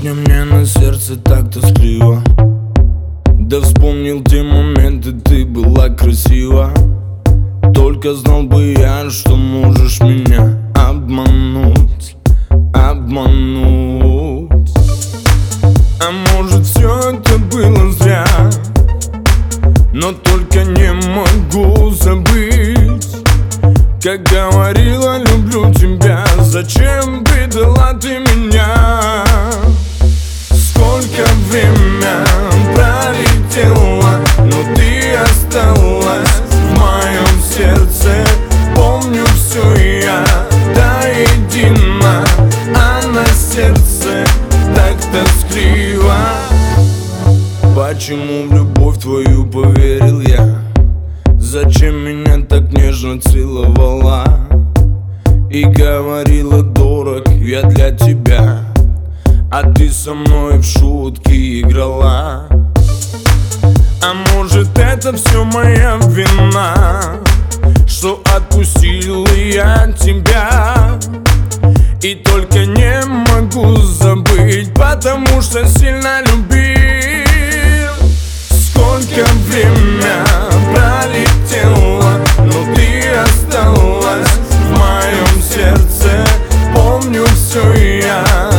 Сегодня мне на сердце так тоскливо. Да вспомнил те моменты, ты была красива. Только знал бы я, что можешь меня обмануть. А может, все это было зря, но только не могу забыть, как говорила, люблю тебя. Зачем предала ты меня? Сколько время пролетело, но ты осталась в моем сердце. Помню все я до едино, а на сердце так тоскливо. Почему в любовь твою поверил я? Зачем меня так нежно целовала и говорила: дорог я для тебя, а ты со мной в шутки играла? А может, это все моя вина, что отпустил я тебя, и только не могу забыть, потому что сильно любил. Сколько время пролетело, но ты осталась в моем сердце. Помню все я